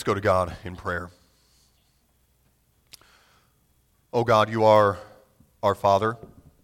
Let's go to God in prayer. Oh God, you are our Father.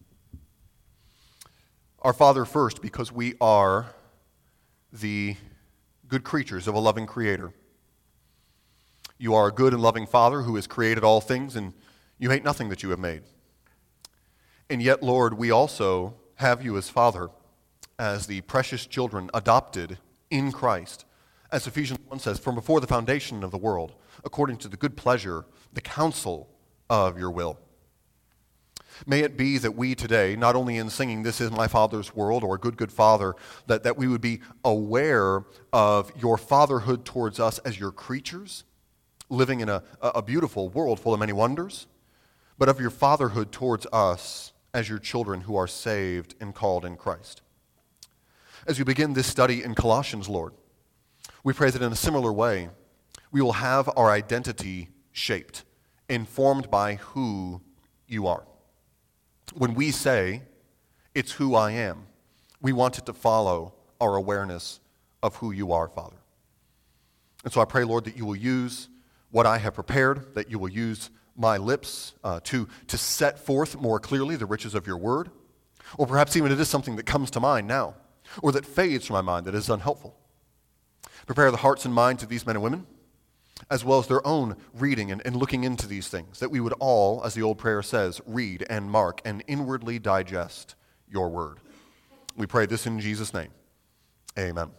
Our Father first because we are the good creatures of a loving Creator. You are a good and loving Father who has created all things, and you hate nothing that you have made. And yet, Lord, we also have you as Father, as the precious children adopted in Christ. As Ephesians 1 says, from before the foundation of the world, according to the good pleasure, the counsel of your will. May it be that we today, not only in singing This Is My Father's World or Good, Good Father, that we would be aware of your fatherhood towards us as your creatures, living in a beautiful world full of many wonders, but of your fatherhood towards us as your children who are saved and called in Christ. As we begin this study in Colossians, Lord, we pray that in a similar way, we will have our identity shaped, informed by who you are. When we say, it's who I am, we want it to follow our awareness of who you are, Father. And so I pray, Lord, that you will use what I have prepared, that you will use my lips to set forth more clearly the riches of your word, or perhaps even it is something that comes to mind now, or that fades from my mind that is unhelpful. Prepare the hearts and minds of these men and women, as well as their own reading and looking into these things, that we would all, as the old prayer says, read and mark and inwardly digest your word. We pray this in Jesus' name. Amen.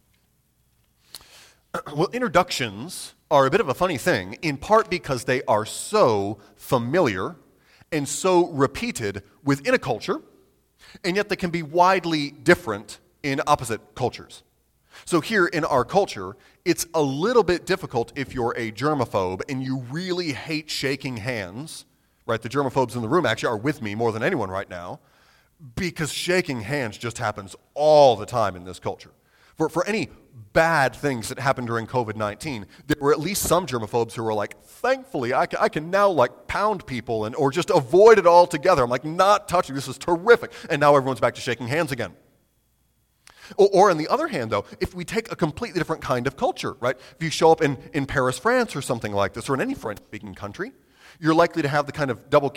Well, introductions are a bit of a funny thing, in part because they are so familiar and so repeated within a culture, and yet they can be widely different in opposite cultures. So here in our culture, it's a little bit difficult if you're a germaphobe and you really hate shaking hands, right? The germaphobes in the room actually are with me more than anyone right now, because shaking hands just happens all the time in this culture. For any bad things that happened during COVID-19, there were at least some germaphobes who were like, thankfully, I can now like pound people or just avoid it altogether. I'm like, not touching, this is terrific. And now everyone's back to shaking hands again. Or on the other hand, though, if we take a completely different kind of culture, right? If you show up in Paris, France or something like this, or in any French-speaking country, you're likely to have the kind of double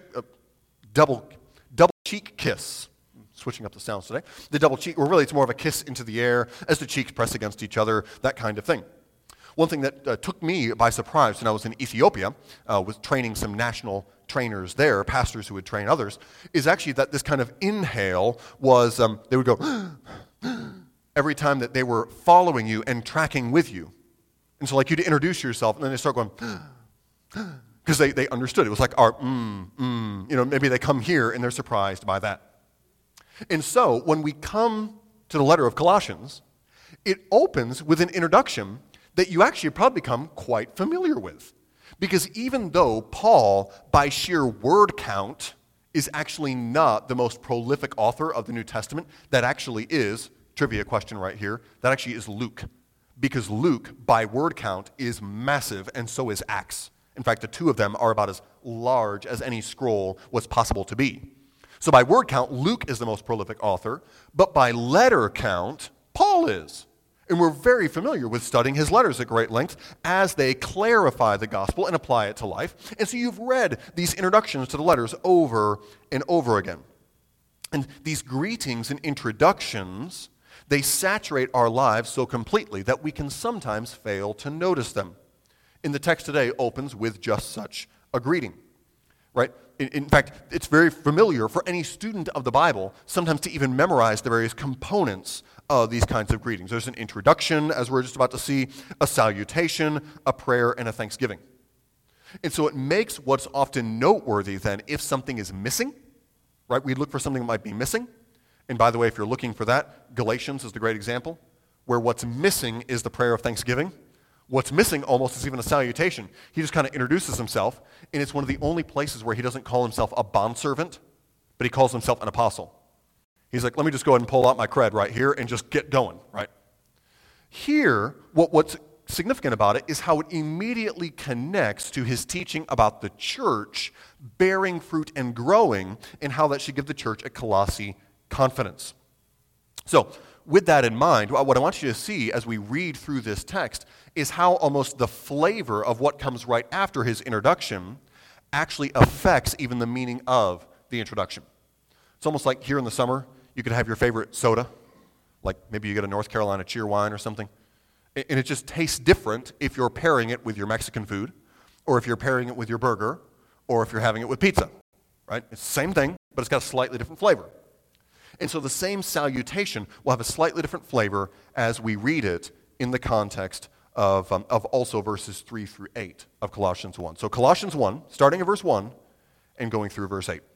cheek kiss. Switching up the sounds today. The double cheek, or really it's more of a kiss into the air as the cheeks press against each other, that kind of thing. One thing that took me by surprise when I was in Ethiopia, was training some national trainers there, pastors who would train others, is actually that this kind of inhale was, they would go, every time that they were following you and tracking with you. And so like you'd introduce yourself, and then they start going, because they understood. It was like our, maybe they come here and they're surprised by that. And so when we come to the letter of Colossians, it opens with an introduction that you actually probably become quite familiar with. Because even though Paul, by sheer word count, is actually not the most prolific author of the New Testament, that actually is, trivia question right here, that actually is Luke. Because Luke, by word count, is massive, and so is Acts. In fact, the two of them are about as large as any scroll was possible to be. So by word count, Luke is the most prolific author, but by letter count, Paul is. And we're very familiar with studying his letters at great length as they clarify the gospel and apply it to life. And so you've read these introductions to the letters over and over again. And these greetings and introductions, they saturate our lives so completely that we can sometimes fail to notice them. And the text today opens with just such a greeting, right? In fact, it's very familiar for any student of the Bible sometimes to even memorize the various components of these kinds of greetings. There's an introduction, as we're just about to see, a salutation, a prayer, and a thanksgiving. And so it makes what's often noteworthy then if something is missing, right? We look for something that might be missing. And by the way, if you're looking for that, Galatians is the great example, where what's missing is the prayer of thanksgiving. What's missing almost is even a salutation. He just kind of introduces himself, and it's one of the only places where he doesn't call himself a bondservant, but he calls himself an apostle. He's like, let me just go ahead and pull out my cred right here and just get going, right? Here, what's significant about it is how it immediately connects to his teaching about the church bearing fruit and growing, and how that should give the church at Colossae confidence. So, with that in mind, what I want you to see as we read through this text is how almost the flavor of what comes right after his introduction actually affects even the meaning of the introduction. It's almost like here in the summer, you could have your favorite soda, like maybe you get a North Carolina Cheerwine or something, and it just tastes different if you're pairing it with your Mexican food, or if you're pairing it with your burger, or if you're having it with pizza, right? It's the same thing, but it's got a slightly different flavor. And so the same salutation will have a slightly different flavor as we read it in the context of also verses 3 through 8 of Colossians 1. So Colossians 1, starting in verse 1 and going through verse 8.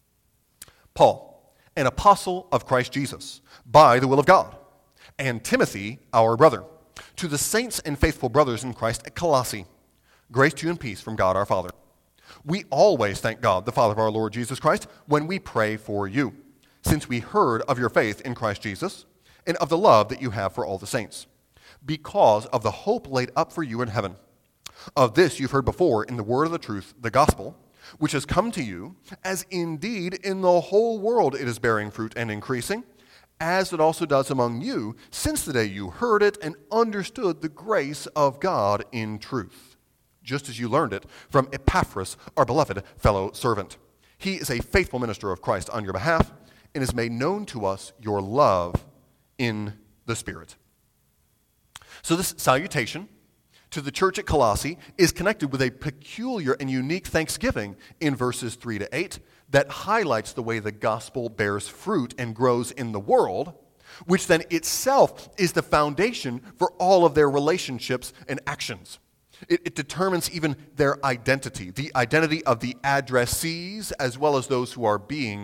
Paul, an apostle of Christ Jesus, by the will of God, and Timothy, our brother, to the saints and faithful brothers in Christ at Colossae, grace to you and peace from God our Father. We always thank God, the Father of our Lord Jesus Christ, when we pray for you, since we heard of your faith in Christ Jesus and of the love that you have for all the saints, because of the hope laid up for you in heaven. Of this you've heard before in the word of the truth, the gospel, which has come to you, as indeed in the whole world it is bearing fruit and increasing, as it also does among you, since the day you heard it and understood the grace of God in truth, just as you learned it from Epaphras, our beloved fellow servant. He is a faithful minister of Christ on your behalf, and has made known to us your love in the Spirit. So this salutation to the church at Colossae is connected with a peculiar and unique thanksgiving in verses 3 to 8 that highlights the way the gospel bears fruit and grows in the world, which then itself is the foundation for all of their relationships and actions. It determines even their identity, the identity of the addressees as well as those who are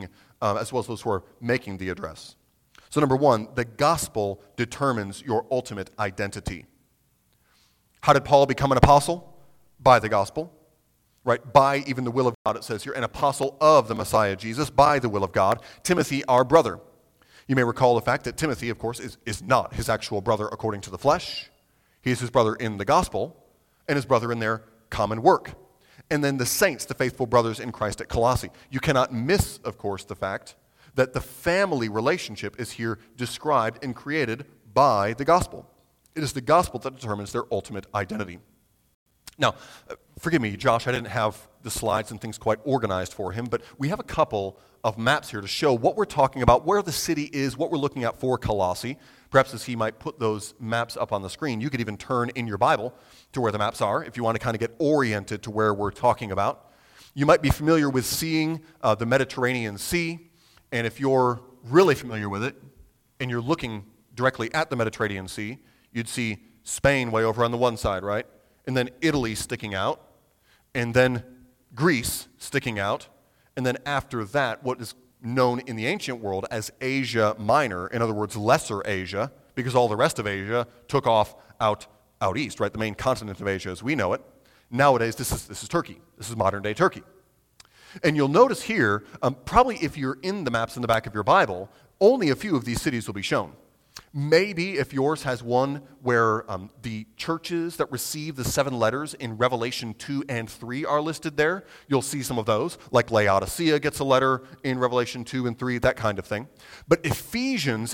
making the address. So number one, the gospel determines your ultimate identity. How did Paul become an apostle? By the gospel, right? By even the will of God, it says here, an apostle of the Messiah Jesus, by the will of God. Timothy, our brother. You may recall the fact that Timothy, of course, is not his actual brother according to the flesh. He is his brother in the gospel and his brother in their common work. And then the saints, the faithful brothers in Christ at Colossae. You cannot miss, of course, the fact that the family relationship is here described and created by the gospel. It is the gospel that determines their ultimate identity. Now, forgive me, Josh, I didn't have the slides and things quite organized for him, but we have a couple of maps here to show what we're talking about, where the city is, what we're looking at for Colossae. Perhaps as he might put those maps up on the screen, you could even turn in your Bible to where the maps are if you want to kind of get oriented to where we're talking about. You might be familiar with seeing the Mediterranean Sea, and if you're really familiar with it and you're looking directly at the Mediterranean Sea, you'd see Spain way over on the one side, right? And then Italy sticking out, and then Greece sticking out, and then after that, what is known in the ancient world as Asia Minor, in other words, Lesser Asia, because all the rest of Asia took off out east, right? The main continent of Asia as we know it. Nowadays, this is Turkey. This is modern-day Turkey. And you'll notice here, probably if you're in the maps in the back of your Bible, only a few of these cities will be shown. Maybe if yours has one where the churches that receive the 7 letters in Revelation 2 and 3 are listed there, you'll see some of those, like Laodicea gets a letter in Revelation 2 and 3, that kind of thing. But Ephesus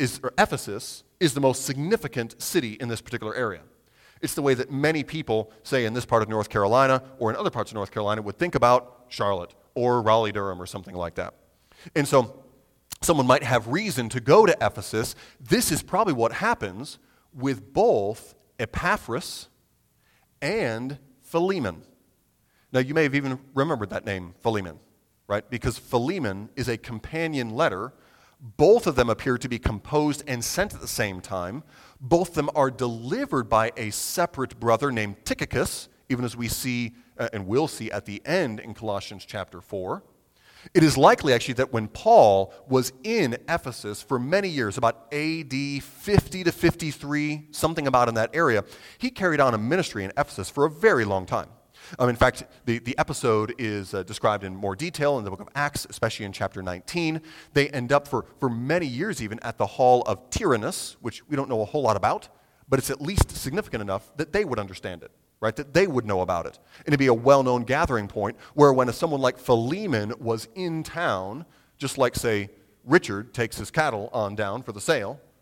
is the most significant city in this particular area. It's the way that many people, say in this part of North Carolina or in other parts of North Carolina, would think about Charlotte or Raleigh-Durham or something like that. And so someone might have reason to go to Ephesus. This is probably what happens with both Epaphras and Philemon. Now, you may have even remembered that name, Philemon, right? Because Philemon is a companion letter. Both of them appear to be composed and sent at the same time. Both of them are delivered by a separate brother named Tychicus, even as we see and will see at the end in Colossians chapter 4. It is likely, actually, that when Paul was in Ephesus for many years, about AD 50 to 53, something about in that area, he carried on a ministry in Ephesus for a very long time. In fact, the episode is described in more detail in the book of Acts, especially in chapter 19. They end up for many years even at the hall of Tyrannus, which we don't know a whole lot about, but it's at least significant enough that they would understand it, right? That they would know about it. And it'd be a well-known gathering point where when someone like Philemon was in town, just like, say, Richard takes his cattle on down for the sale,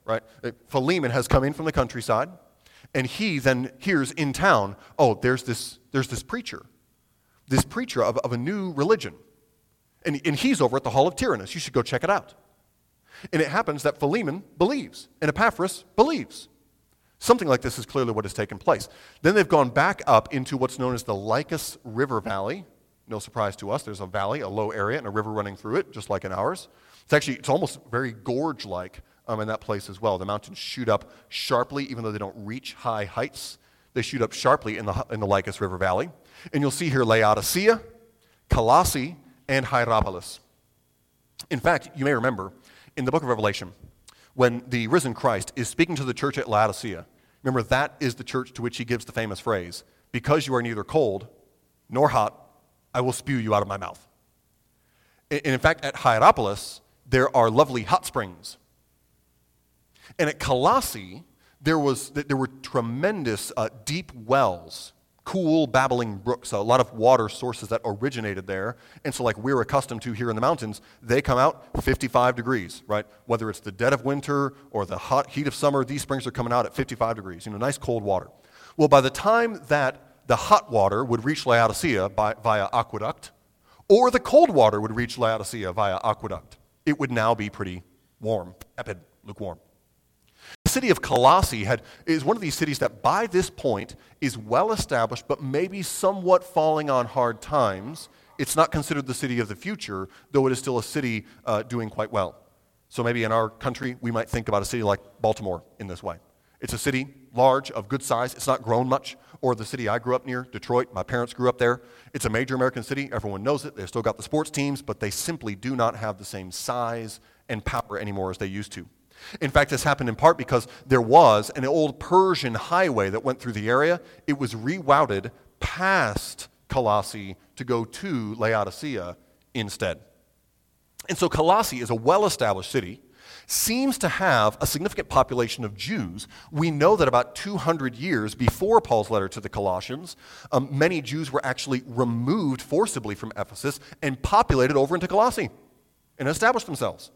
right? Philemon has come in from the countryside, and he then hears in town, oh, there's this preacher of a new religion. And he's over at the Hall of Tyrannus. You should go check it out. And it happens that Philemon believes, and Epaphras believes. Something like this is clearly what has taken place. Then they've gone back up into what's known as the Lycus River Valley. No surprise to us. There's a valley, a low area, and a river running through it, just like in ours. It's almost very gorge-like in that place as well. The mountains shoot up sharply, even though they don't reach high heights. They shoot up sharply in the Lycus River Valley. And you'll see here Laodicea, Colossae, and Hierapolis. In fact, you may remember in the book of Revelation, when the risen Christ is speaking to the church at Laodicea, remember that is the church to which he gives the famous phrase, because you are neither cold nor hot, I will spew you out of my mouth. And in fact, at Hierapolis, there are lovely hot springs. And at Colossae, there were tremendous deep wells, cool, babbling brooks, a lot of water sources that originated there. And so like we're accustomed to here in the mountains, they come out 55 degrees, right? Whether it's the dead of winter or the hot heat of summer, these springs are coming out at 55 degrees, nice cold water. Well, by the time that the hot water would reach Laodicea via aqueduct, or the cold water would reach Laodicea via aqueduct, it would now be pretty warm, tepid, lukewarm. The city of Colossae is one of these cities that by this point is well established, but maybe somewhat falling on hard times. It's not considered the city of the future, though it is still a city doing quite well. So maybe in our country, we might think about a city like Baltimore in this way. It's a city large, of good size. It's not grown much. Or the city I grew up near, Detroit. My parents grew up there. It's a major American city. Everyone knows it. They've still got the sports teams, but they simply do not have the same size and power anymore as they used to. In fact, this happened in part because there was an old Persian highway that went through the area. It was rerouted past Colossae to go to Laodicea instead. And so Colossae is a well-established city, seems to have a significant population of Jews. We know that about 200 years before Paul's letter to the Colossians, many Jews were actually removed forcibly from Ephesus and populated over into Colossae and established themselves.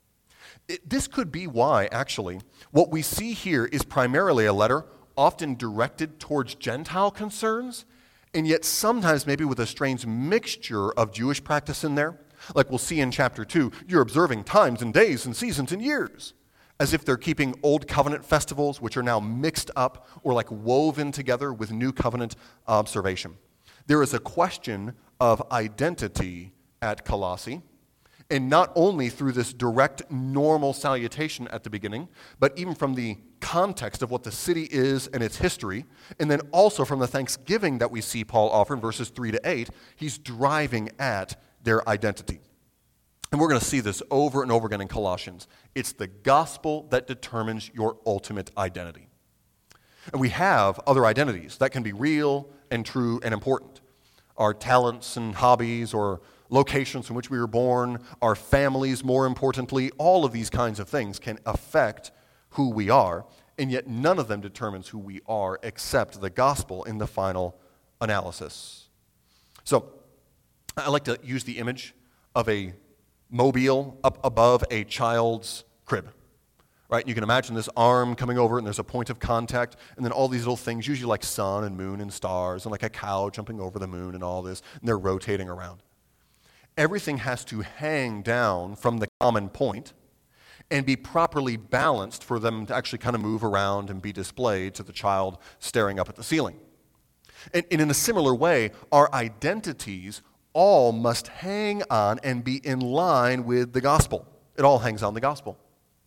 This could be why, actually, what we see here is primarily a letter often directed towards Gentile concerns, and yet sometimes maybe with a strange mixture of Jewish practice in there. Like we'll see in chapter 2, you're observing times and days and seasons and years, as if they're keeping old covenant festivals, which are now mixed up or like woven together with new covenant observation. There is a question of identity at Colossae, and not only through this direct normal salutation at the beginning, but even from the context of what the city is and its history, and then also from the thanksgiving that we see Paul offer in verses 3 to 8, he's driving at their identity. And we're going to see this over and over again in Colossians. It's the gospel that determines your ultimate identity. And we have other identities that can be real and true and important. Our talents and hobbies or locations in which we were born, our families, more importantly, all of these kinds of things can affect who we are, and yet none of them determines who we are except the gospel in the final analysis. So, I like to use the image of a mobile up above a child's crib, right? You can imagine this arm coming over and there's a point of contact, and then all these little things, usually like sun and moon and stars, and like a cow jumping over the moon and all this, and they're rotating around. Everything has to hang down from the common point and be properly balanced for them to actually kind of move around and be displayed to the child staring up at the ceiling. And in a similar way, our identities all must hang on and be in line with the gospel. It all hangs on the gospel.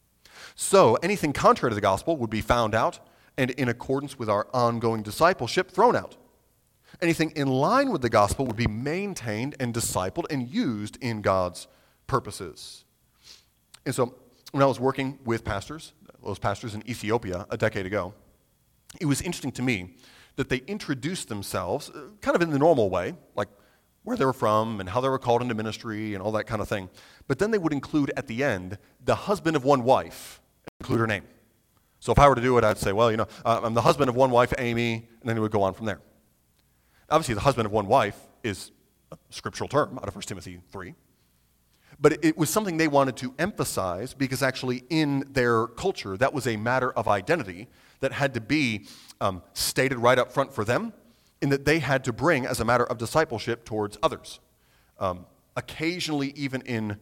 So anything contrary to the gospel would be found out and in accordance with our ongoing discipleship thrown out. Anything in line with the gospel would be maintained and discipled and used in God's purposes. And so when I was working with those pastors in Ethiopia a decade ago, it was interesting to me that they introduced themselves kind of in the normal way, like where they were from and how they were called into ministry and all that kind of thing. But then they would include at the end the husband of one wife, include her name. So if I were to do it, I'd say, well, I'm the husband of one wife, Amy, and then it would go on from there. Obviously, the husband of one wife is a scriptural term out of 1 Timothy 3. But it was something they wanted to emphasize because actually in their culture, that was a matter of identity that had to be stated right up front for them, in that they had to bring as a matter of discipleship towards others. Occasionally, even in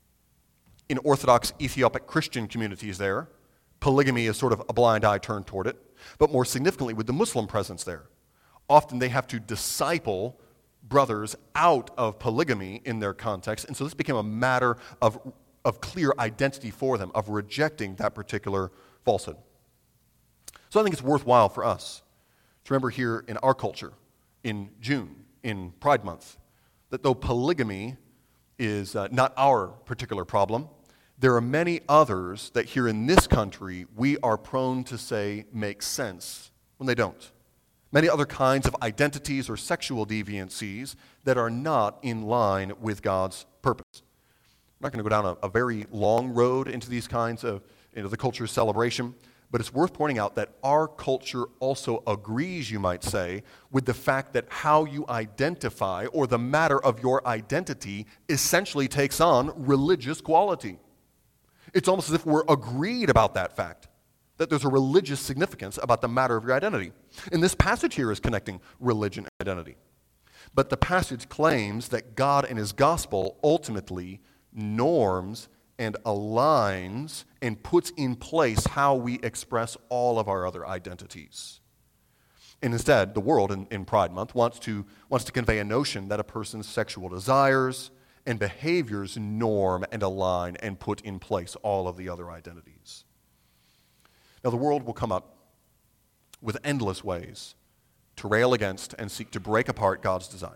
Orthodox Ethiopic Christian communities there, polygamy is sort of a blind eye turned toward it. But more significantly, with the Muslim presence there, often they have to disciple brothers out of polygamy in their context. And so this became a matter of clear identity for them, of rejecting that particular falsehood. So I think it's worthwhile for us to remember here in our culture, in June, in Pride Month, that though polygamy is not our particular problem, there are many others that here in this country we are prone to say make sense when they don't. Many other kinds of identities or sexual deviancies that are not in line with God's purpose. I'm not going to go down a very long road into these kinds of the culture's celebration, but it's worth pointing out that our culture also agrees, you might say, with the fact that how you identify or the matter of your identity essentially takes on religious quality. It's almost as if we're agreed about that fact, that there's a religious significance about the matter of your identity. And this passage here is connecting religion and identity. But the passage claims that God and his gospel ultimately norms and aligns and puts in place how we express all of our other identities. And instead, the world in Pride Month wants to convey a notion that a person's sexual desires and behaviors norm and align and put in place all of the other identities. Now, the world will come up with endless ways to rail against and seek to break apart God's design.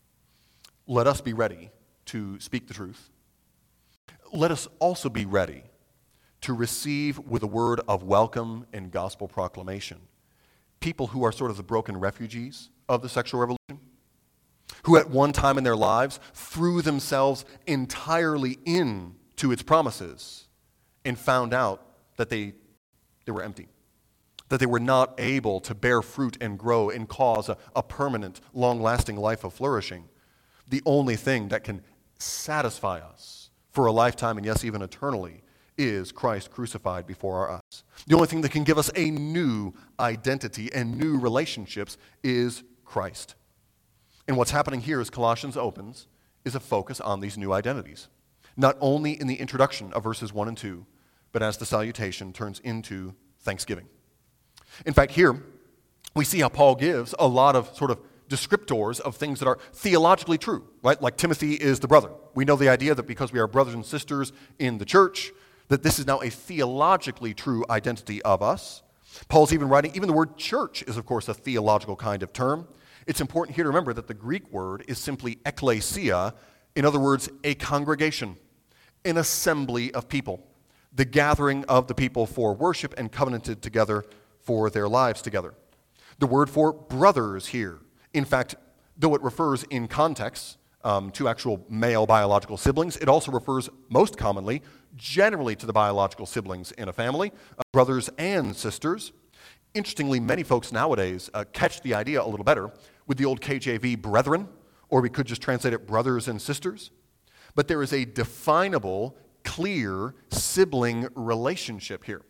Let us be ready to speak the truth. Let us also be ready to receive with a word of welcome and gospel proclamation people who are sort of the broken refugees of the sexual revolution, who at one time in their lives threw themselves entirely into its promises and found out that they were empty, that they were not able to bear fruit and grow and cause a permanent, long-lasting life of flourishing. The only thing that can satisfy us for a lifetime and yes, even eternally, is Christ crucified before our eyes. The only thing that can give us a new identity and new relationships is Christ. And what's happening here as Colossians opens is a focus on these new identities, not only in the introduction of verses 1 and 2, but as the salutation turns into thanksgiving. In fact, here we see how Paul gives a lot of sort of descriptors of things that are theologically true, right? Like Timothy is the brother. We know the idea that because we are brothers and sisters in the church, that this is now a theologically true identity of us. Paul's even writing, even the word church is, of course, a theological kind of term. It's important here to remember that the Greek word is simply ekklesia, in other words, a congregation, an assembly of people, the gathering of the people for worship and covenanted together for their lives together. The word for brothers here, in fact, though it refers in context to actual male biological siblings, it also refers most commonly, generally, to the biological siblings in a family, brothers and sisters. Interestingly, many folks nowadays catch the idea a little better with the old KJV brethren, or we could just translate it brothers and sisters. But there is a definable, clear sibling relationship here.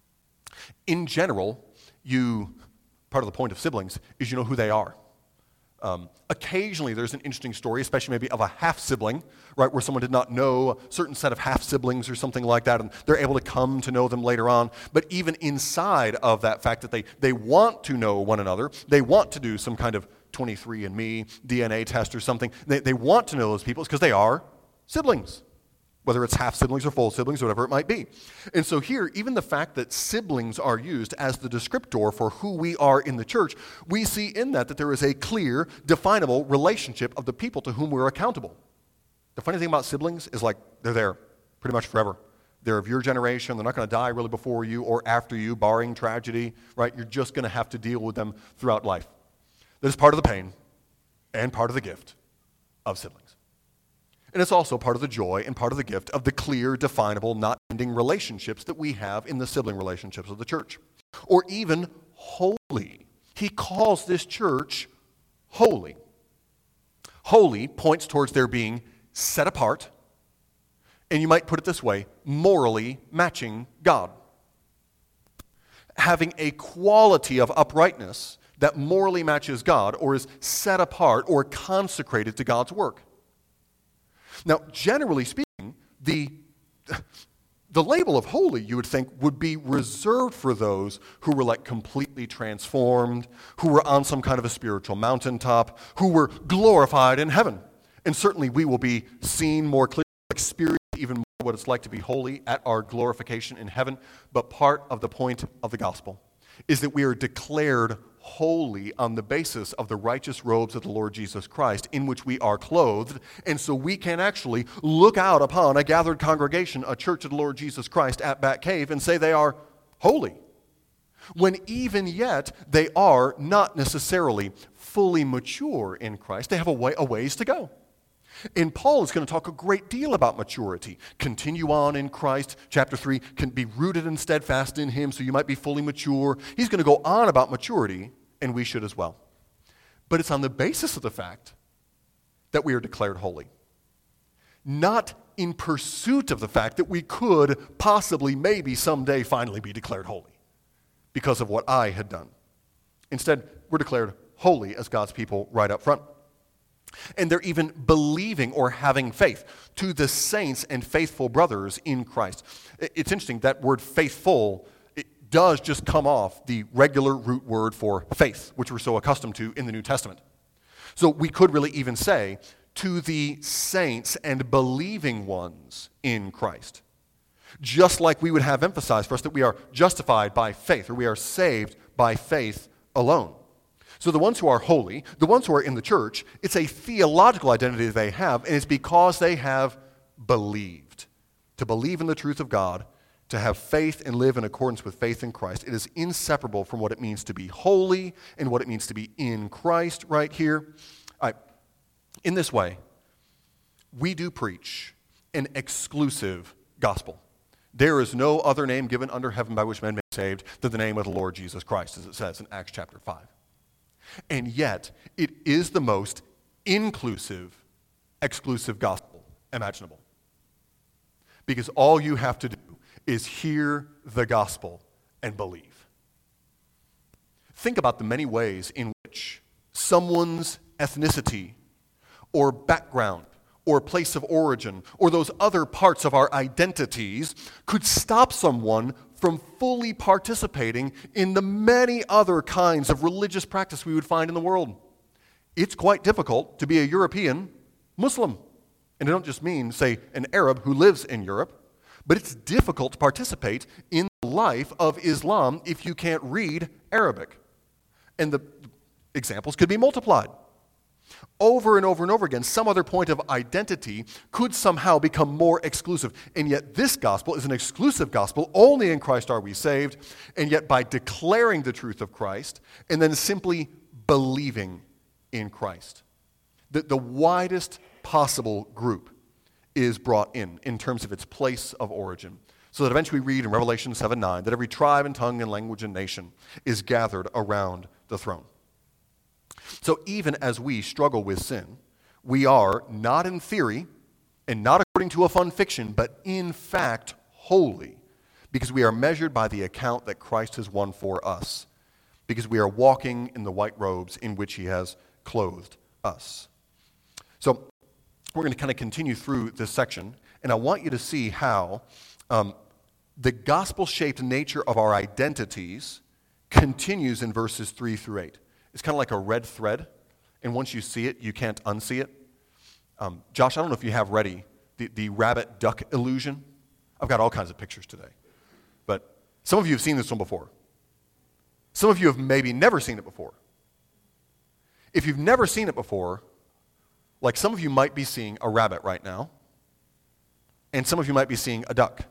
In general, part of the point of siblings is you know who they are. Occasionally there's an interesting story, especially maybe of a half-sibling, right, where someone did not know a certain set of half-siblings or something like that, and they're able to come to know them later on. But even inside of that fact that they want to know one another, they want to do some kind of 23andMe, DNA test or something, they want to know those people because they are siblings, whether it's half-siblings or full siblings or whatever it might be. And so here, even the fact that siblings are used as the descriptor for who we are in the church, we see in that there is a clear, definable relationship of the people to whom we're accountable. The funny thing about siblings is like they're there pretty much forever. They're of your generation. They're not going to die really before you or after you, barring tragedy, right? You're just going to have to deal with them throughout life. That is part of the pain and part of the gift of siblings. And it's also part of the joy and part of the gift of the clear, definable, not ending relationships that we have in the sibling relationships of the church. Or even holy. He calls this church holy. Holy points towards their being set apart, and you might put it this way, morally matching God. Having a quality of uprightness that morally matches God or is set apart or consecrated to God's work. Now, generally speaking, the label of holy, you would think, would be reserved for those who were like completely transformed, who were on some kind of a spiritual mountaintop, who were glorified in heaven. And certainly we will be seen more clearly, experience even more what it's like to be holy at our glorification in heaven. But part of the point of the gospel is that we are declared holy on the basis of the righteous robes of the Lord Jesus Christ in which we are clothed. And so we can actually look out upon a gathered congregation, a church of the Lord Jesus Christ at Bat Cave, and say they are holy. When even yet they are not necessarily fully mature in Christ. They have a ways to go. And Paul is going to talk a great deal about maturity. Continue on in Christ. Chapter 3 can be rooted and steadfast in him so you might be fully mature. He's going to go on about maturity, and we should as well. But it's on the basis of the fact that we are declared holy. Not in pursuit of the fact that we could possibly, maybe someday finally be declared holy because of what I had done. Instead, we're declared holy as God's people right up front. And they're even believing or having faith to the saints and faithful brothers in Christ. It's interesting, that word faithful, it does just come off the regular root word for faith, which we're so accustomed to in the New Testament. So we could really even say, to the saints and believing ones in Christ. Just like we would have emphasized for us that we are justified by faith, or we are saved by faith alone. So the ones who are holy, the ones who are in the church, it's a theological identity they have, and it's because they have believed. To believe in the truth of God, to have faith and live in accordance with faith in Christ, it is inseparable from what it means to be holy and what it means to be in Christ right here. In this way, we do preach an exclusive gospel. There is no other name given under heaven by which men may be saved than the name of the Lord Jesus Christ, as it says in Acts chapter 5. And yet, it is the most inclusive, exclusive gospel imaginable. Because all you have to do is hear the gospel and believe. Think about the many ways in which someone's ethnicity or background or place of origin or those other parts of our identities could stop someone from fully participating in the many other kinds of religious practice we would find in the world. It's quite difficult to be a European Muslim. And I don't just mean, say, an Arab who lives in Europe, but it's difficult to participate in the life of Islam if you can't read Arabic. And the examples could be multiplied. Over and over and over again, some other point of identity could somehow become more exclusive. And yet this gospel is an exclusive gospel. Only in Christ are we saved. And yet by declaring the truth of Christ and then simply believing in Christ, the widest possible group is brought in terms of its place of origin. So that eventually we read in Revelation 7:9 that every tribe and tongue and language and nation is gathered around the throne. So even as we struggle with sin, we are not in theory and not according to a fun fiction, but in fact holy, because we are measured by the account that Christ has won for us, because we are walking in the white robes in which he has clothed us. So we're going to kind of continue through this section, and I want you to see how the gospel-shaped nature of our identities continues in verses 3 through 8. It's kind of like a red thread, and once you see it, you can't unsee it. Josh, I don't know if you have ready the rabbit-duck illusion. I've got all kinds of pictures today. But some of you have seen this one before. Some of you have maybe never seen it before. If you've never seen it before, like some of you might be seeing a rabbit right now, and some of you might be seeing a duck.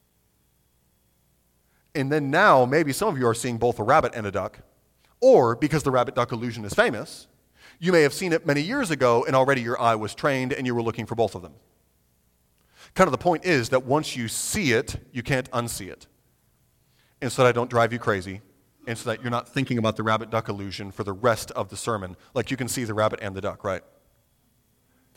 And then now, maybe some of you are seeing both a rabbit and a duck, or, because the rabbit-duck illusion is famous, you may have seen it many years ago and already your eye was trained and you were looking for both of them. Kind of the point is that once you see it, you can't unsee it. And so that I don't drive you crazy, and so that you're not thinking about the rabbit-duck illusion for the rest of the sermon. Like you can see the rabbit and the duck, right?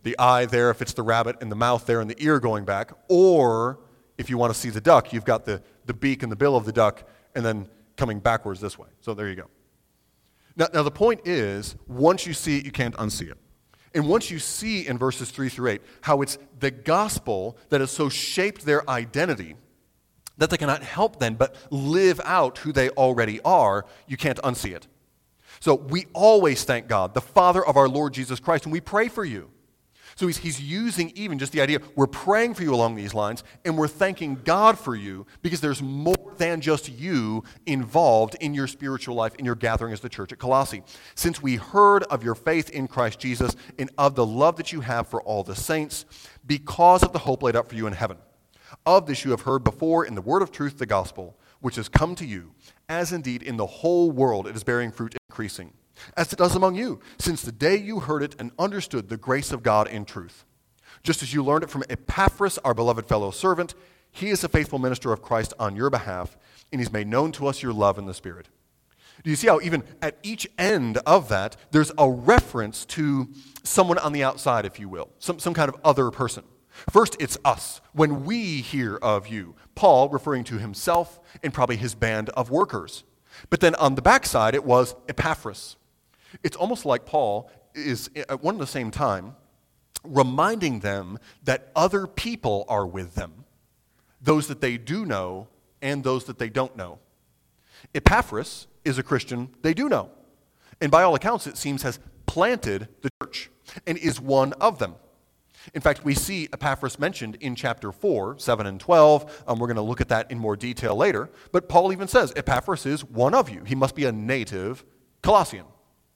the eye there if it's the rabbit, and the mouth there and the ear going back. Or if you want to see the duck, you've got the beak and the bill of the duck and then coming backwards this way. So there you go. Now the point is, once you see it, you can't unsee it. And once you see in verses 3 through 8 how it's the gospel that has so shaped their identity that they cannot help then but live out who they already are, you can't unsee it. So we always thank God, the Father of our Lord Jesus Christ, and we pray for you. So he's using even just the idea, we're praying for you along these lines, and we're thanking God for you because there's more than just you involved in your spiritual life, in your gathering as the church at Colossae. Since we heard of your faith in Christ Jesus and of the love that you have for all the saints, because of the hope laid up for you in heaven. Of this you have heard before in the word of truth, the gospel, which has come to you, as indeed in the whole world it is bearing fruit and increasing, as it does among you, since the day you heard it and understood the grace of God in truth. Just as you learned it from Epaphras, our beloved fellow servant, he is a faithful minister of Christ on your behalf, and he's made known to us your love in the Spirit. Do you see how even at each end of that, there's a reference to someone on the outside, if you will, some kind of other person. First, it's us. When we hear of you, Paul referring to himself and probably his band of workers. But then on the backside, it was Epaphras. It's almost like Paul is, at one and the same time, reminding them that other people are with them, those that they do know and those that they don't know. Epaphras is a Christian they do know, and by all accounts, it seems has planted the church and is one of them. In fact, we see Epaphras mentioned in chapter 4, 7 and 12. We're going to look at that in more detail later. But Paul even says, Epaphras is one of you. He must be a native Colossian.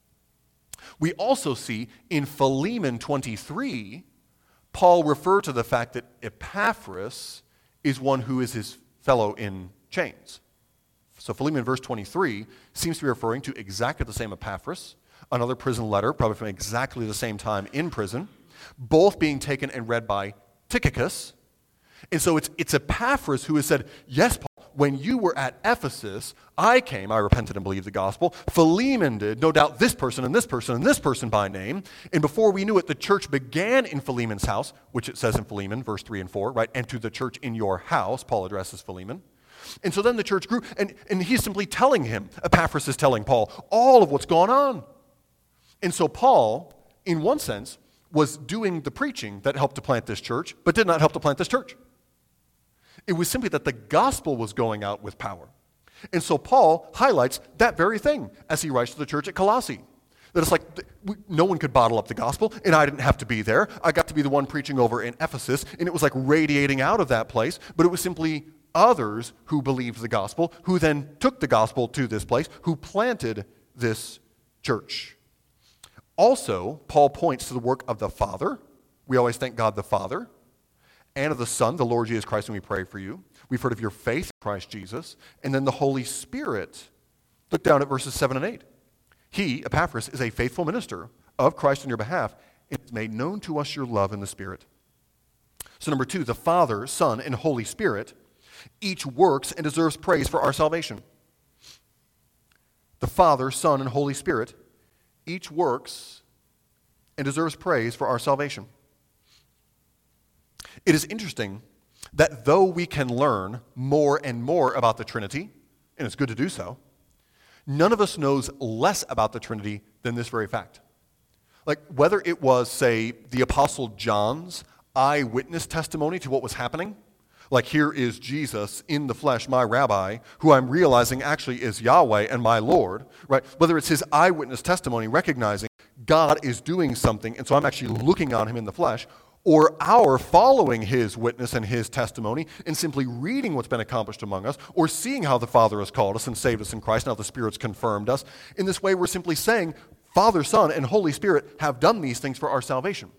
We also see in Philemon 23, Paul refer to the fact that Epaphras is one who is his fellow in chains. So Philemon verse 23 seems to be referring to exactly the same Epaphras, another prison letter, probably from exactly the same time in prison, both being taken and read by Tychicus. And so it's Epaphras who has said, yes, Paul, when you were at Ephesus, I came, I repented and believed the gospel. Philemon did, no doubt this person and this person and this person by name. And before we knew it, the church began in Philemon's house, which it says in Philemon, verse 3 and 4, right? And to the church in your house, Paul addresses Philemon. And so then the church grew, and he's simply telling him, Epaphras is telling Paul, all of what's gone on. And so Paul, in one sense, was doing the preaching that helped to plant this church, but did not help to plant this church. It was simply that the gospel was going out with power. And so Paul highlights that very thing as he writes to the church at Colossae. That it's like, no one could bottle up the gospel, and I didn't have to be there. I got to be the one preaching over in Ephesus, and it was like radiating out of that place, but it was simply others who believed the gospel, who then took the gospel to this place, who planted this church. Also, Paul points to the work of the Father. We always thank God the Father. And of the Son, the Lord Jesus Christ, and we pray for you. We've heard of your faith in Christ Jesus. And then the Holy Spirit. Look down at verses 7 and 8. He, Epaphras, is a faithful minister of Christ on your behalf, and has made known to us your love in the Spirit. So number 2, the Father, Son, and Holy Spirit, each works and deserves praise for our salvation. The Father, Son, and Holy Spirit, each works and deserves praise for our salvation. It is interesting that though we can learn more and more about the Trinity, and it's good to do so, none of us knows less about the Trinity than this very fact. Like whether it was, say, the Apostle John's eyewitness testimony to what was happening, like here is Jesus in the flesh, my rabbi, who I'm realizing actually is Yahweh and my Lord, right? Whether it's his eyewitness testimony recognizing God is doing something, and so I'm actually looking on him in the flesh, or our following his witness and his testimony and simply reading what's been accomplished among us, or seeing how the Father has called us and saved us in Christ, and how the Spirit's confirmed us. In this way, we're simply saying, Father, Son, and Holy Spirit have done these things for our salvation.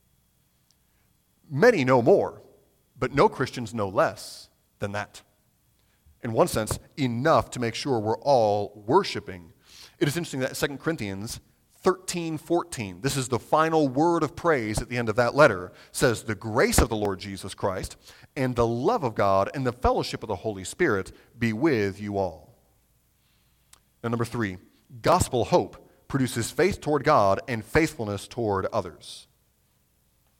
Many know more, but no Christians know less than that. In one sense, enough to make sure we're all worshiping. It is interesting that 2 Corinthians 13:14, this is the final word of praise at the end of that letter, says, the grace of the Lord Jesus Christ and the love of God and the fellowship of the Holy Spirit be with you all. Now, number 3, gospel hope produces faith toward God and faithfulness toward others.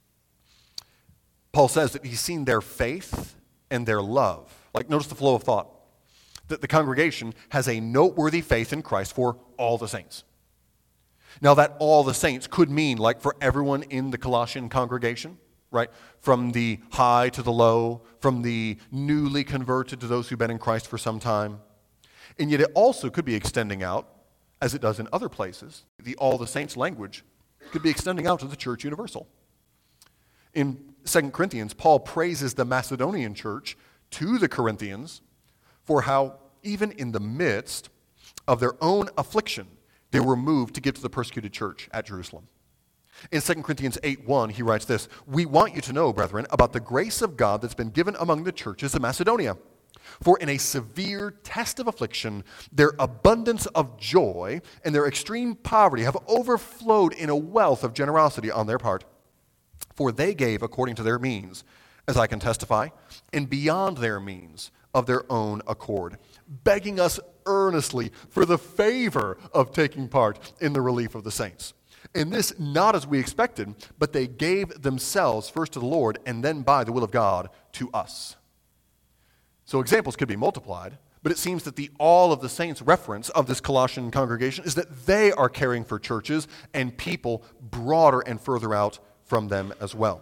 Paul says that he's seen their faith and their love. Like, notice the flow of thought. That the congregation has a noteworthy faith in Christ for all the saints. Now, that all the saints could mean like for everyone in the Colossian congregation, right? From the high to the low, from the newly converted to those who've been in Christ for some time. And yet it also could be extending out, as it does in other places. The all the saints language could be extending out to the church universal. In 2 Corinthians, Paul praises the Macedonian church to the Corinthians for how even in the midst of their own affliction, they were moved to give to the persecuted church at Jerusalem. In 2 Corinthians 8:1, he writes this, "We want you to know, brethren, about the grace of God that's been given among the churches of Macedonia. For in a severe test of affliction, their abundance of joy and their extreme poverty have overflowed in a wealth of generosity on their part. For they gave according to their means, as I can testify, and beyond their means of their own accord, begging us earnestly for the favor of taking part in the relief of the saints. And this not as we expected, but they gave themselves first to the Lord, and then by the will of God to us." So examples could be multiplied, but it seems that the all of the saints reference of this Colossian congregation is that they are caring for churches and people broader and further out from them as well.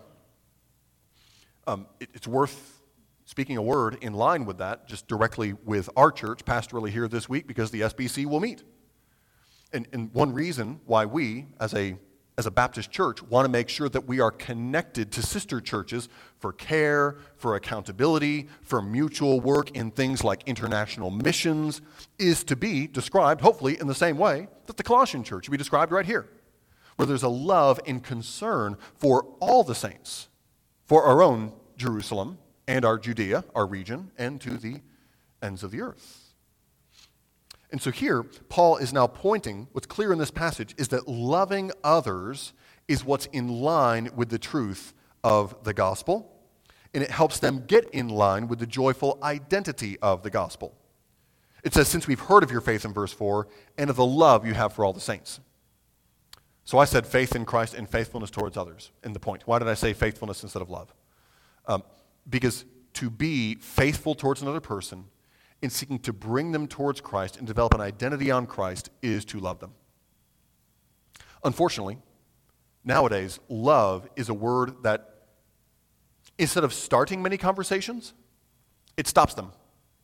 It's worth speaking a word in line with that, just directly with our church, pastorally here this week, because the SBC will meet. And one reason why we, as a Baptist church, want to make sure that we are connected to sister churches for care, for accountability, for mutual work in things like international missions, is to be described, hopefully, in the same way that the Colossian church will be described right here, where there's a love and concern for all the saints, for our own Jerusalem and our Judea, our region, and to the ends of the earth. And so here, Paul is now pointing, what's clear in this passage is that loving others is what's in line with the truth of the gospel, and it helps them get in line with the joyful identity of the gospel. It says, "Since we've heard of your faith," in verse 4, "and of the love you have for all the saints." So I said faith in Christ and faithfulness towards others in the point. Why did I say faithfulness instead of love? Because to be faithful towards another person in seeking to bring them towards Christ and develop an identity on Christ is to love them. Unfortunately, nowadays, love is a word that, instead of starting many conversations, it stops them.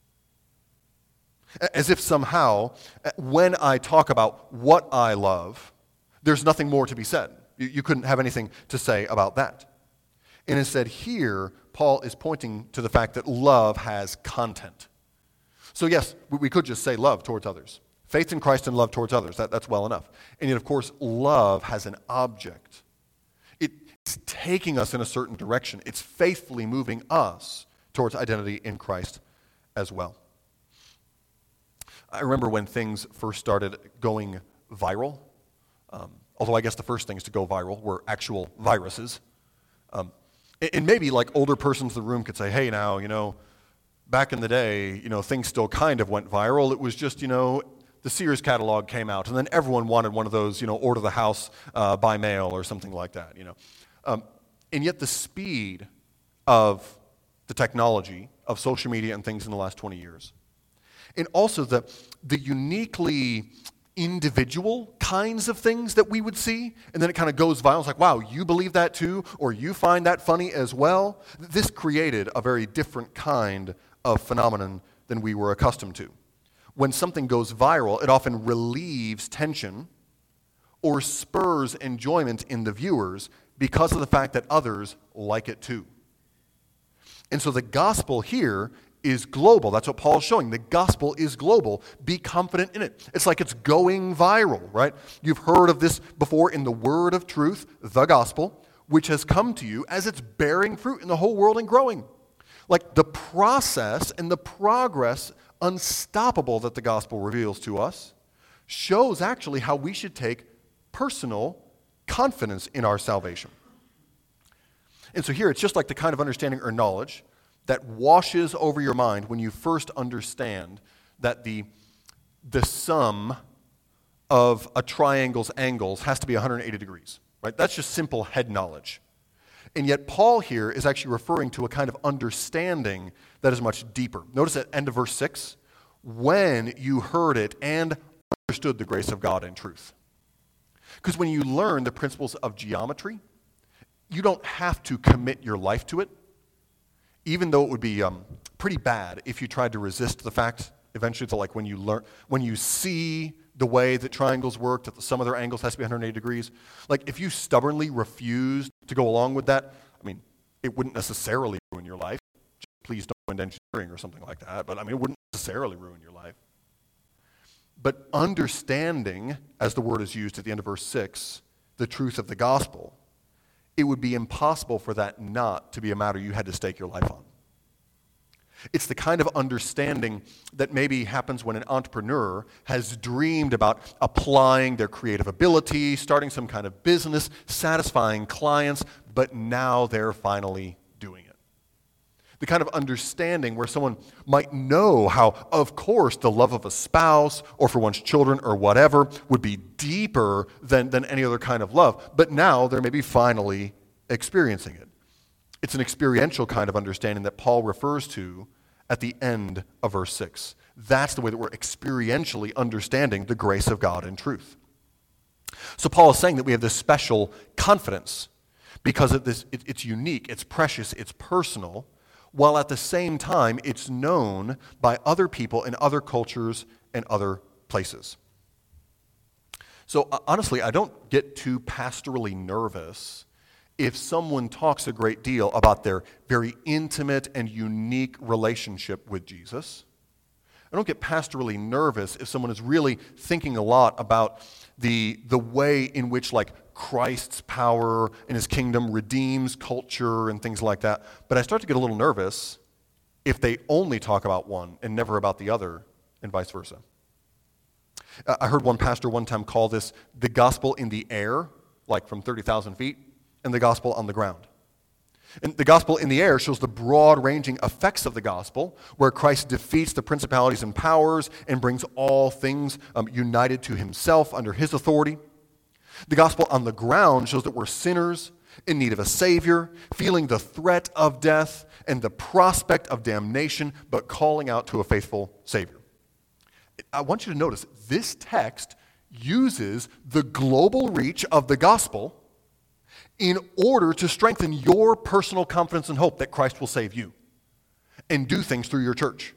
As if somehow, when I talk about what I love, there's nothing more to be said. You couldn't have anything to say about that. And instead here, Paul is pointing to the fact that love has content. So yes, we could just say love towards others. Faith in Christ and love towards others, that's well enough. And yet, of course, love has an object. It's taking us in a certain direction. It's faithfully moving us towards identity in Christ as well. I remember when things first started going viral, although I guess the first things to go viral were actual viruses. And maybe like older persons in the room could say, hey, now, back in the day, things still kind of went viral. It was just, the Sears catalog came out, and then everyone wanted one of those, order the house by mail or something like that, And yet the speed of the technology of social media and things in the last 20 years, and also the uniquely individual kinds of things that we would see, and then it kind of goes viral. It's like, wow, you believe that too, or you find that funny as well. This created a very different kind of phenomenon than we were accustomed to. When something goes viral, it often relieves tension or spurs enjoyment in the viewers because of the fact that others like it too. And so the gospel here is global. That's what Paul's showing. The gospel is global. Be confident in it. It's like it's going viral, right? You've heard of this before in the word of truth, the gospel, which has come to you as it's bearing fruit in the whole world and growing. Like the process and the progress unstoppable that the gospel reveals to us shows actually how we should take personal confidence in our salvation. And so here it's just like the kind of understanding or knowledge that washes over your mind when you first understand that the sum of a triangle's angles has to be 180 degrees, right? That's just simple head knowledge. And yet Paul here is actually referring to a kind of understanding that is much deeper. Notice at end of verse 6, when you heard it and understood the grace of God in truth. Because when you learn the principles of geometry, you don't have to commit your life to it, even though it would be pretty bad if you tried to resist the fact eventually to like when you see the way that triangles work, that the sum of their angles has to be 180 degrees. Like if you stubbornly refuse to go along with that, I mean, it wouldn't necessarily ruin your life. Just please don't go into engineering or something like that. But I mean, it wouldn't necessarily ruin your life. But understanding, as the word is used at the end of verse 6, the truth of the gospel, it would be impossible for that not to be a matter you had to stake your life on. It's the kind of understanding that maybe happens when an entrepreneur has dreamed about applying their creative ability, starting some kind of business, satisfying clients, but now they're finally doing it. The kind of understanding where someone might know how, of course, the love of a spouse or for one's children or whatever would be deeper than any other kind of love, but now they're maybe finally experiencing it. It's an experiential kind of understanding that Paul refers to at the end of verse 6. That's the way that we're experientially understanding the grace of God in truth. So Paul is saying that we have this special confidence because of this, it's unique, it's precious, it's personal, while at the same time it's known by other people in other cultures and other places. So honestly, I don't get too pastorally nervous if someone talks a great deal about their very intimate and unique relationship with Jesus. I don't get pastorally nervous if someone is really thinking a lot about the way in which like Christ's power and his kingdom redeems culture and things like that. But I start to get a little nervous if they only talk about one and never about the other, and vice versa. I heard one pastor one time call this the gospel in the air, like from 30,000 feet, and the gospel on the ground. And the gospel in the air shows the broad-ranging effects of the gospel, where Christ defeats the principalities and powers and brings all things united to himself under his authority. The gospel on the ground shows that we're sinners in need of a Savior, feeling the threat of death and the prospect of damnation, but calling out to a faithful Savior. I want you to notice this text uses the global reach of the gospel in order to strengthen your personal confidence and hope that Christ will save you and do things through your church.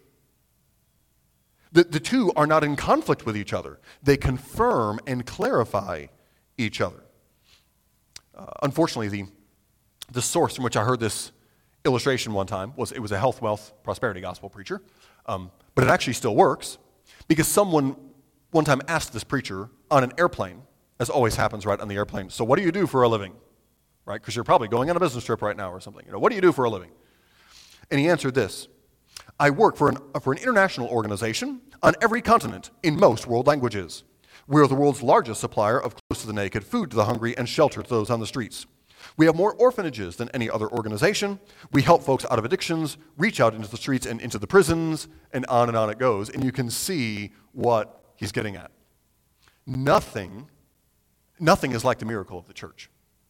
The two are not in conflict with each other. They confirm and clarify each other. Unfortunately, the source from which I heard this illustration one time was a health, wealth, prosperity gospel preacher, but it actually still works because someone one time asked this preacher on an airplane, as always happens right on the airplane, so what do you do for a living? Right? Because you're probably going on a business trip right now or something. What do you do for a living? And he answered this: I work for an international organization on every continent in most world languages. We are the world's largest supplier of clothes to the naked, food to the hungry, and shelter to those on the streets. We have more orphanages than any other organization. We help folks out of addictions, reach out into the streets and into the prisons, and on it goes. And you can see what he's getting at. Nothing is like the miracle of the church.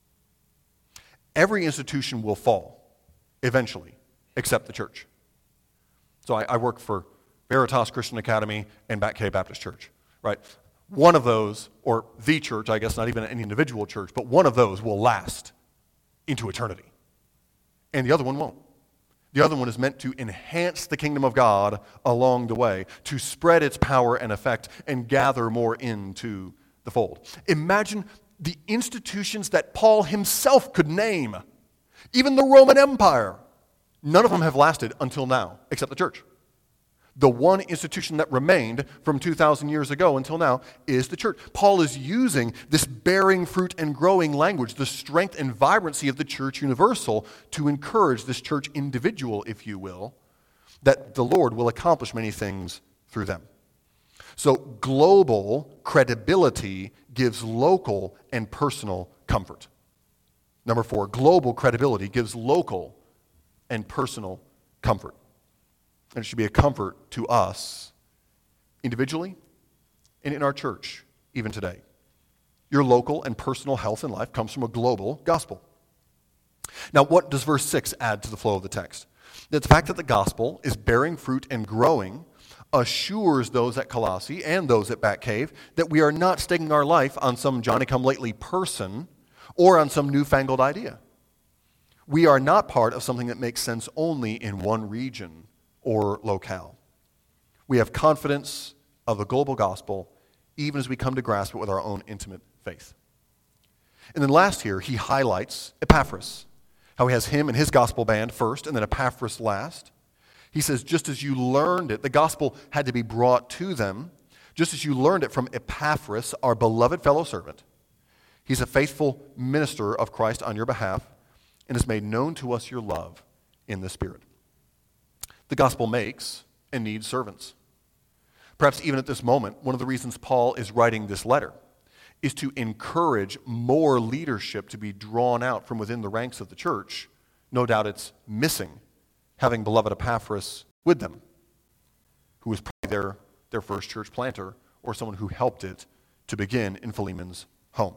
Every institution will fall eventually, except the church. So I work for Veritas Christian Academy and Back Cave Baptist Church, right? One of those, or the church, I guess not even any individual church, but one of those will last into eternity. And the other one won't. The other one is meant to enhance the kingdom of God along the way, to spread its power and effect and gather more into the fold. Imagine the institutions that Paul himself could name, even the Roman Empire, none of them have lasted until now, except the church. The one institution that remained from 2,000 years ago until now is the church. Paul is using this bearing fruit and growing language, the strength and vibrancy of the church universal, to encourage this church individual, if you will, that the Lord will accomplish many things through them. So global credibility gives local and personal comfort. Number 4, global credibility gives local and personal comfort. And it should be a comfort to us individually and in our church even today. Your local and personal health and life comes from a global gospel. Now, what does verse 6 add to the flow of the text? The fact that the gospel is bearing fruit and growing assures those at Colossae and those at Bat Cave that we are not staking our life on some Johnny-come-lately person or on some newfangled idea. We are not part of something that makes sense only in one region or locale. We have confidence of the global gospel even as we come to grasp it with our own intimate faith. And then last here, he highlights Epaphras, how he has him and his gospel band first and then Epaphras last. He says, just as you learned it, the gospel had to be brought to them, just as you learned it from Epaphras, our beloved fellow servant. He's a faithful minister of Christ on your behalf and has made known to us your love in the Spirit. The gospel makes and needs servants. Perhaps even at this moment, one of the reasons Paul is writing this letter is to encourage more leadership to be drawn out from within the ranks of the church. No doubt it's missing having beloved Epaphras with them, who was probably their first church planter or someone who helped it to begin in Philemon's home.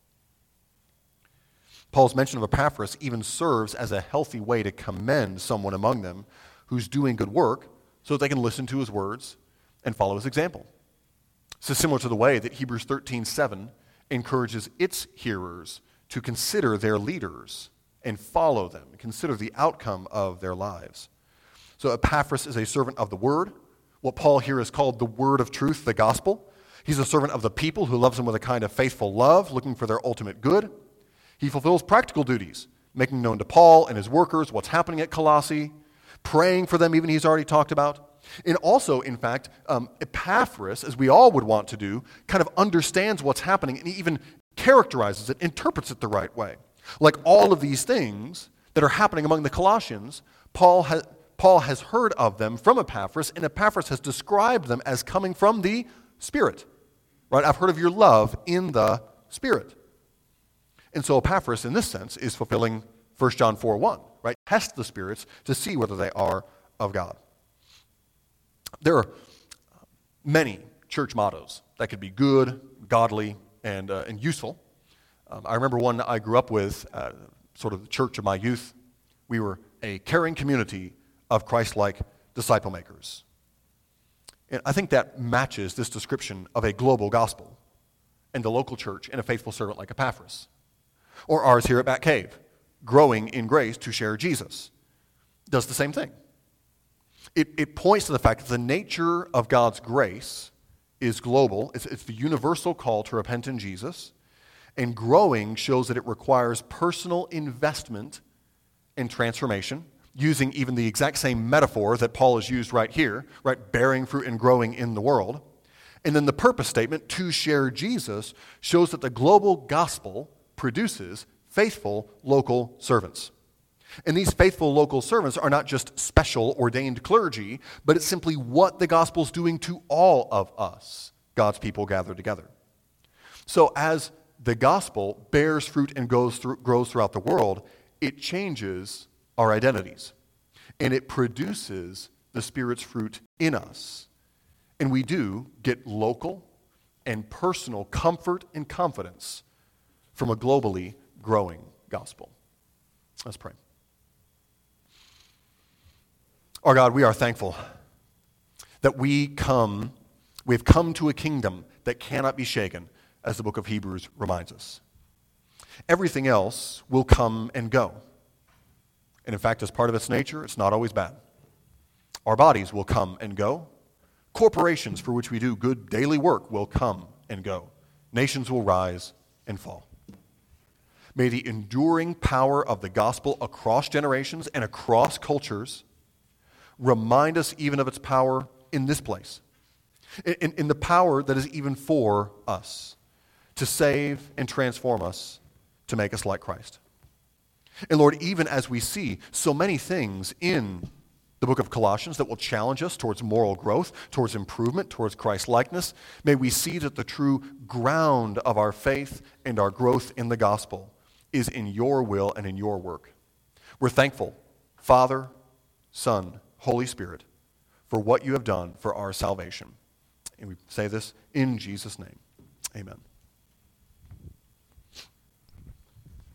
Paul's mention of Epaphras even serves as a healthy way to commend someone among them who's doing good work so that they can listen to his words and follow his example. So similar to the way that Hebrews 13:7 encourages its hearers to consider their leaders and follow them, and consider the outcome of their lives. So Epaphras is a servant of the word, what Paul here has called the word of truth, the gospel. He's a servant of the people who loves them with a kind of faithful love, looking for their ultimate good. He fulfills practical duties, making known to Paul and his workers what's happening at Colossae, praying for them, even he's already talked about. And also, in fact, Epaphras, as we all would want to do, kind of understands what's happening and even characterizes it, interprets it the right way. Like all of these things that are happening among the Colossians, Paul has heard of them from Epaphras, and Epaphras has described them as coming from the Spirit. Right? I've heard of your love in the Spirit. And so Epaphras, in this sense, is fulfilling 1 John 4:1, right? Test the spirits to see whether they are of God. There are many church mottos that could be good, godly, and useful. I remember one I grew up with, sort of the church of my youth. We were a caring community of Christ-like disciple makers. And I think that matches this description of a global gospel and the local church and a faithful servant like Epaphras. Or ours here at Bat Cave, growing in grace to share Jesus, does the same thing. It points to the fact that the nature of God's grace is global. It's the universal call to repent in Jesus. And growing shows that it requires personal investment and transformation, using even the exact same metaphor that Paul has used right here, right? Bearing fruit and growing in the world. And then the purpose statement, to share Jesus, shows that the global gospel produces faithful local servants. And these faithful local servants are not just special ordained clergy, but it's simply what the gospel's doing to all of us, God's people gathered together. So as the gospel bears fruit and grows throughout the world, it changes our identities. And it produces the Spirit's fruit in us. And we do get local and personal comfort and confidence from a globally growing gospel. Let's pray. Our God, we are thankful that we've come to a kingdom that cannot be shaken, as the book of Hebrews reminds us. Everything else will come and go. And in fact, as part of its nature, it's not always bad. Our bodies will come and go. Corporations for which we do good daily work will come and go. Nations will rise and fall. May the enduring power of the gospel across generations and across cultures remind us even of its power in this place, in the power that is even for us, to save and transform us, to make us like Christ. And Lord, even as we see so many things in the book of Colossians that will challenge us towards moral growth, towards improvement, towards Christ-likeness, may we see that the true ground of our faith and our growth in the gospel is in your will and in your work. We're thankful, Father, Son, Holy Spirit, for what you have done for our salvation. And we say this in Jesus' name. Amen.